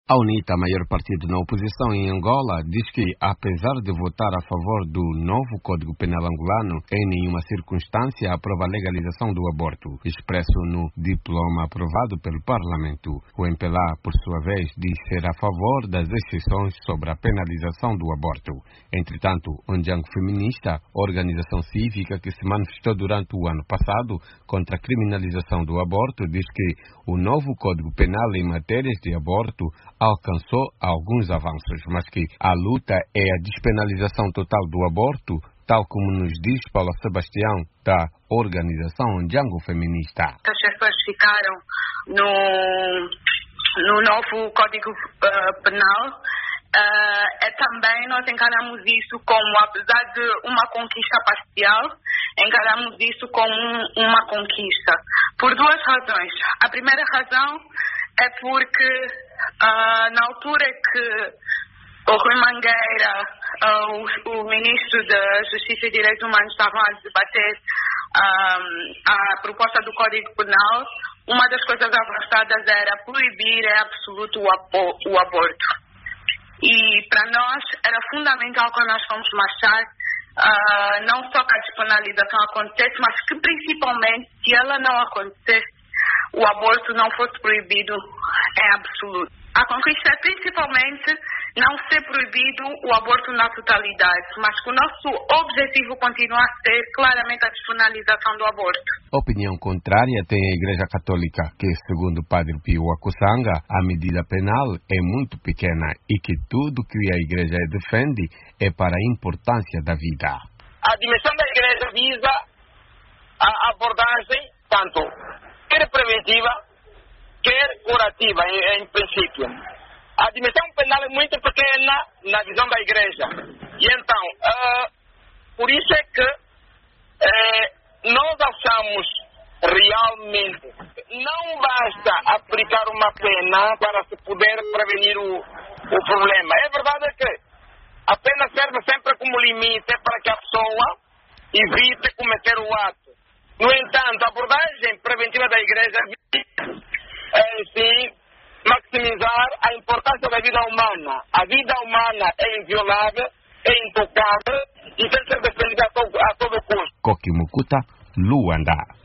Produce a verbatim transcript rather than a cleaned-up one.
A UNITA, maior partido na oposição em Angola, diz que, apesar de votar a favor do novo Código Penal angolano, em nenhuma circunstância aprova a legalização do aborto, expresso no diploma aprovado pelo Parlamento. O M P L A, por sua vez, diz ser a favor das exceções sobre a penalização do aborto. Entretanto, Ondjango Feminista, organização cívica que se manifestou durante o ano passado contra a criminalização do aborto, diz que o novo Código Penal em matérias de aborto alcançou alguns avanços, mas que a luta é a despenalização total do aborto, tal como nos diz Paula Sebastião, da organização Ondjango Feminista. As pessoas ficaram no, no novo Código uh, Penal. Uh, é também, nós encaramos isso como, apesar de uma conquista parcial, encaramos isso como um, uma conquista, por duas razões. A primeira razão é porque uh, na altura que o Rui Mangueira, uh, o, o ministro da Justiça e Direitos Humanos, estavam a debater um, a proposta do Código Penal, uma das coisas avançadas era proibir em absoluto o, abo- o aborto. E para nós era fundamental, quando nós fomos marchar, uh, não só que a despenalização acontecesse, mas que principalmente, se ela não acontecesse, o aborto não fosse proibido em absoluto. A conquista é principalmente não ser proibido o aborto na totalidade, mas que o nosso objetivo continua a ser claramente a despenalização do aborto. Opinião contrária tem a Igreja Católica, que, segundo o padre Pio Akusanga, a medida penal é muito pequena e que tudo que a Igreja defende é para a importância da vida. A dimensão da Igreja visa a abordagem tanto quer preventiva, quer curativa, em, em princípio. A dimensão penal é muito pequena na visão da Igreja. E então, uh, por isso é que uh, nós achamos realmente não basta aplicar uma pena para se poder prevenir o, o problema. É verdade que a pena serve sempre como limite para que a pessoa evite cometer o ato. No entanto, a abordagem preventiva da Igreja é, sim, maximizar a importância da vida humana. A vida humana é inviolável, é intocável e tem que ser defendida a todo, a todo custo. Koki Mukuta, Luanda.